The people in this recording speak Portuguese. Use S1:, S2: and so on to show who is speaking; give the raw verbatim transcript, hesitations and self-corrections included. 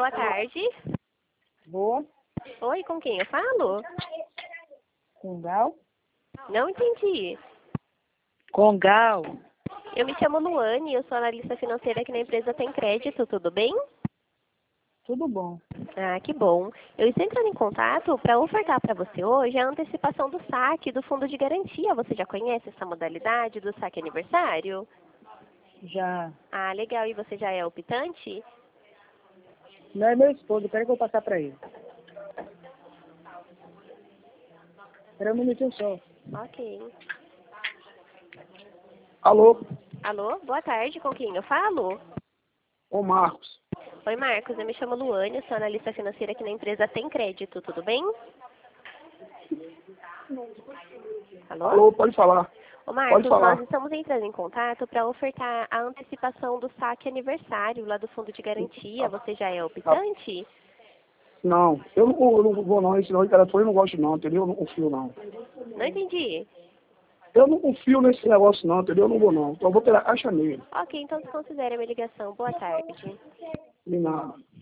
S1: boa tarde.
S2: Boa.
S1: Oi, com quem eu falo?
S2: Com Gal?
S1: Não entendi.
S2: Com Gal.
S1: Eu me chamo Luane, eu sou analista financeira aqui na empresa Tem Crédito, tudo bem?
S2: Tudo bom.
S1: Ah, que bom. Eu estou entrando em contato para ofertar para você hoje a antecipação do saque do fundo de garantia. Você já conhece essa modalidade do saque aniversário?
S2: Já.
S1: Ah, legal. E você já é optante?
S2: Não é meu esposo, quero que eu passar pra ele. Espera um minutinho só.
S1: Ok.
S3: Alô,
S1: Alô, boa tarde, com quem eu falo?
S3: ô Marcos.
S1: Oi, Marcos, eu me chamo Luane, eu sou analista financeira aqui na empresa Tem Crédito, tudo bem? Alô?
S3: Alô, pode falar.
S1: Ô,
S3: Pode
S1: Marcos, nós
S3: falar.
S1: estamos entrando em contato para ofertar a antecipação do saque aniversário lá do fundo de garantia. Você já é optante?
S3: Não, eu não, eu não vou não, esse não de telefone eu não gosto não, entendeu? Eu não confio não.
S1: Não entendi.
S3: Eu não confio nesse negócio não, entendeu? Eu não vou não. Então eu vou pela caixa nele.
S1: Ok, então desconsidere a minha ligação. Boa tarde.
S3: De nada.